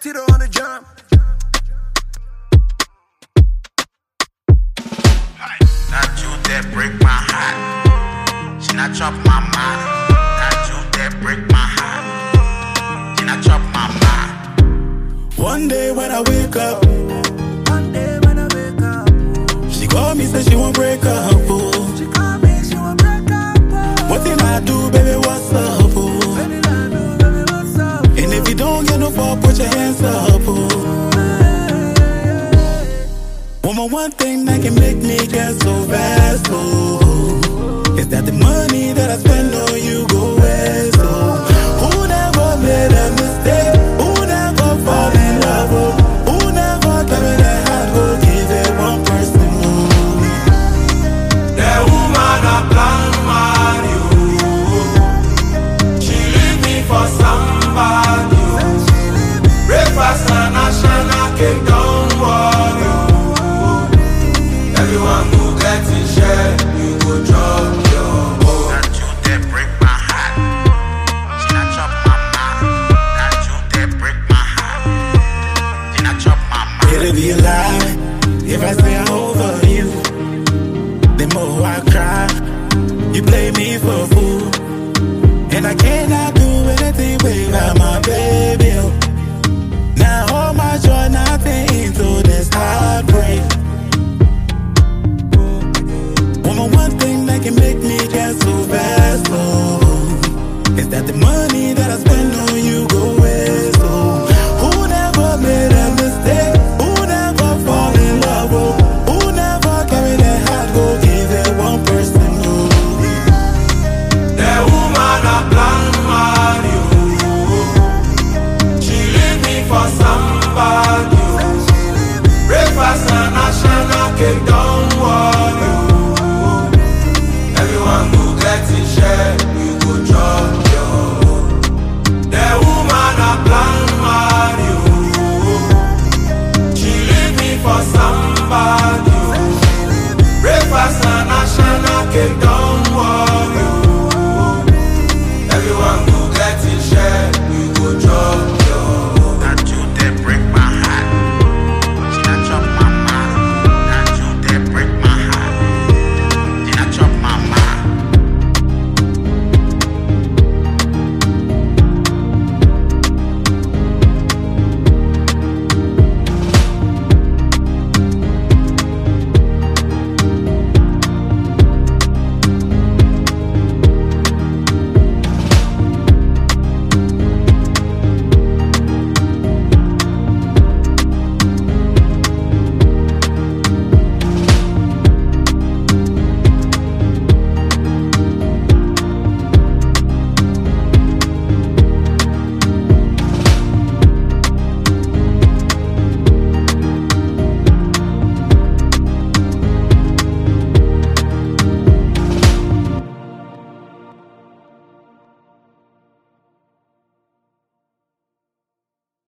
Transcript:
Tito on the jump. That you that break my heart. She not chop my mind. That you that break my heart. She not chop my mind. One day when I wake up, She call me, say she won't break up, oh. She call me, she won't break up, oh. What did I do, baby, what's up, oh? Baby, I know, baby, what's up? And if you don't get no fall, put your hands up, oh. Woman, one thing that can make me get so fast, oh, is that the money that I spend on you go west, oh. Who never made a mistake? Who never fall in love, oh? Who never tell me that I go give it one person, oh? The woman I plan marry, oh. She leave me for somebody, oh. Breakfast and national cake, don't worry, oh. Everyone who gets in share, you go drop your ball. That you that break my heart. She not chop my mind. That you that break my heart. She not chop my mind. It'll be a lie if I say I'm over you. The more I cry, you play me for a fool, and I cannot do anything without my baby. Now all my joy, nothing into this heartbreak. Woman, one thing that can make me get so fast, oh, is that the money that I spend on you go